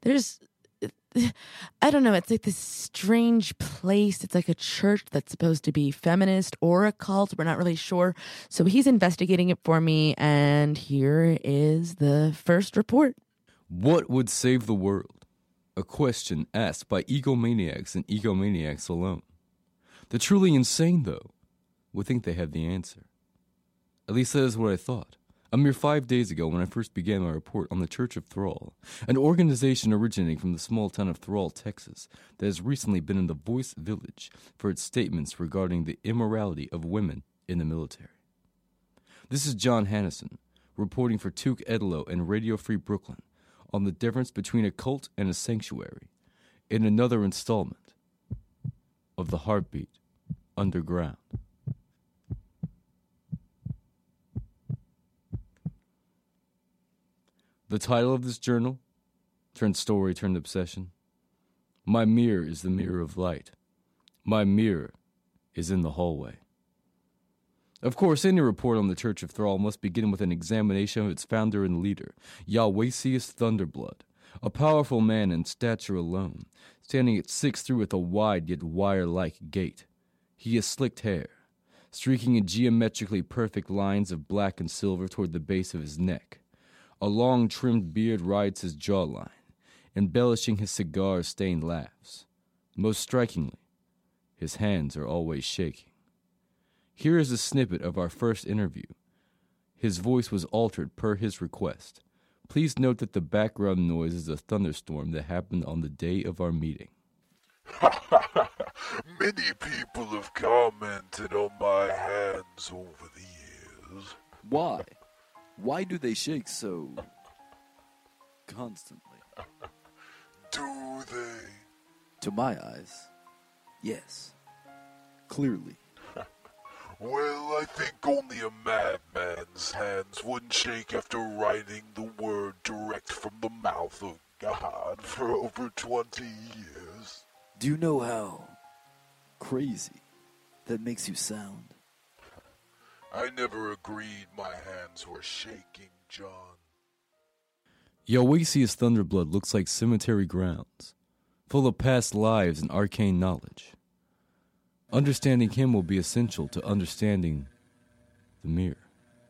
I don't know, it's like this strange place. It's like a church that's supposed to be feminist or a cult. We're not really sure. So he's investigating it for me, and here is the first report. What would save the world? A question asked by egomaniacs and egomaniacs alone. The truly insane, though, would think they have the answer. At least that is what I thought. A mere 5 days ago when I first began my report on the Church of Thrall, an organization originating from the small town of Thrall, Texas, that has recently been in the Voice Village for its statements regarding the immorality of women in the military. This is John Hannison, reporting for Tuke Edelo and Radio Free Brooklyn on the difference between a cult and a sanctuary in another installment of The Heartbeat Underground. The title of this journal, turned story, turned obsession. My mirror is the mirror of light. My mirror is in the hallway. Of course, any report on the Church of Thrall must begin with an examination of its founder and leader, Yalwacius Thunderblood, a powerful man in stature alone, standing at 6'3" with a wide yet wire-like gait. He has slicked hair, streaking in geometrically perfect lines of black and silver toward the base of his neck. A long trimmed beard rides his jawline, embellishing his cigar-stained laughs. Most strikingly, his hands are always shaking. Here is a snippet of our first interview. His voice was altered per his request. Please note that the background noise is a thunderstorm that happened on the day of our meeting. Many people have commented on my hands over the years. Why? Why do they shake so constantly? Do they? To my eyes, yes. Clearly. Well, I think only a madman's hands wouldn't shake after writing the word direct from the mouth of God for over 20 years. Do you know how crazy that makes you sound? I never agreed my hands were shaking, John. Yalwacius Thunderblood looks like cemetery grounds, full of past lives and arcane knowledge. Understanding him will be essential to understanding the mirror.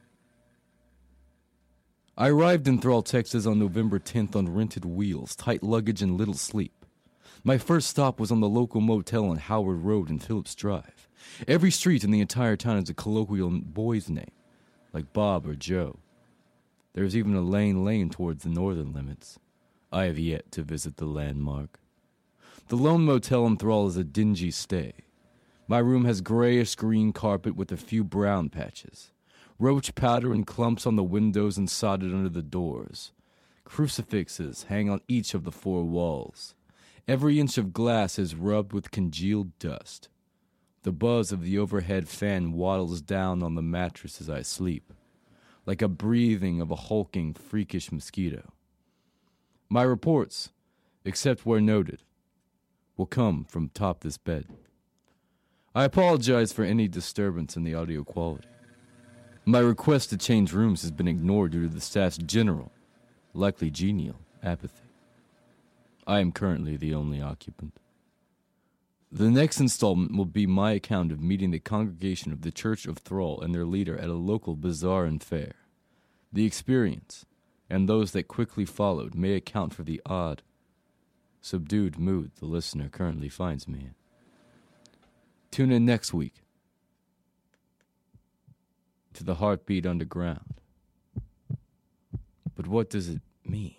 I arrived in Thrall, Texas on November 10th on rented wheels, tight luggage, and little sleep. My first stop was on the local motel on Howard Road and Phillips Drive. Every street in the entire town is a colloquial boy's name, like Bob or Joe. There is even a lane towards the northern limits. I have yet to visit the landmark. The lone motel in Thrall is a dingy stay. My room has grayish-green carpet with a few brown patches, roach powder and clumps on the windows and sodded under the doors. Crucifixes hang on each of the 4 walls. Every inch of glass is rubbed with congealed dust. The buzz of the overhead fan waddles down on the mattress as I sleep, like a breathing of a hulking, freakish mosquito. My reports, except where noted, will come from top this bed. I apologize for any disturbance in the audio quality. My request to change rooms has been ignored due to the staff's general, likely genial, apathy. I am currently the only occupant. The next installment will be my account of meeting the congregation of the Church of Thrall and their leader at a local bazaar and fair. The experience, and those that quickly followed, may account for the odd, subdued mood the listener currently finds me in. Tune in next week to the Heartbeat Underground. But what does it mean?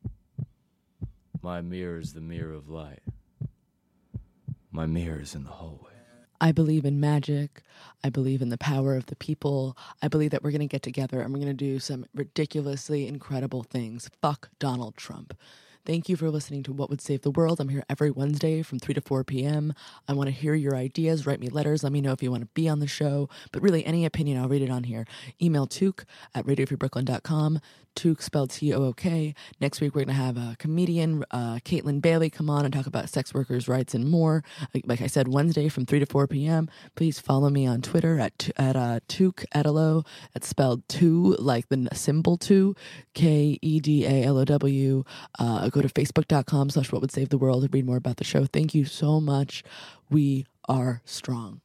My mirror is the mirror of light. My mirror is in the hallway. I believe in magic. I believe in the power of the people. I believe that we're going to get together and we're going to do some ridiculously incredible things. Fuck Donald Trump. Thank you for listening to What Would Save the World. I'm here every Wednesday from 3 to 4 p.m. I want to hear your ideas. Write me letters. Let me know if you want to be on the show. But really, any opinion, I'll read it on here. Email took@radiofreebrooklyn.com. Took spelled T-O-O-K. Next week, we're going to have a comedian, Caitlin Bailey, come on and talk about sex workers' rights and more. Like I said, Wednesday from 3 to 4 p.m. Please follow me on Twitter at Took Edalow. It's spelled two, like the symbol two, Kedalow. Go to facebook.com/whatwouldsavetheworld and read more about the show. Thank you so much. We are strong.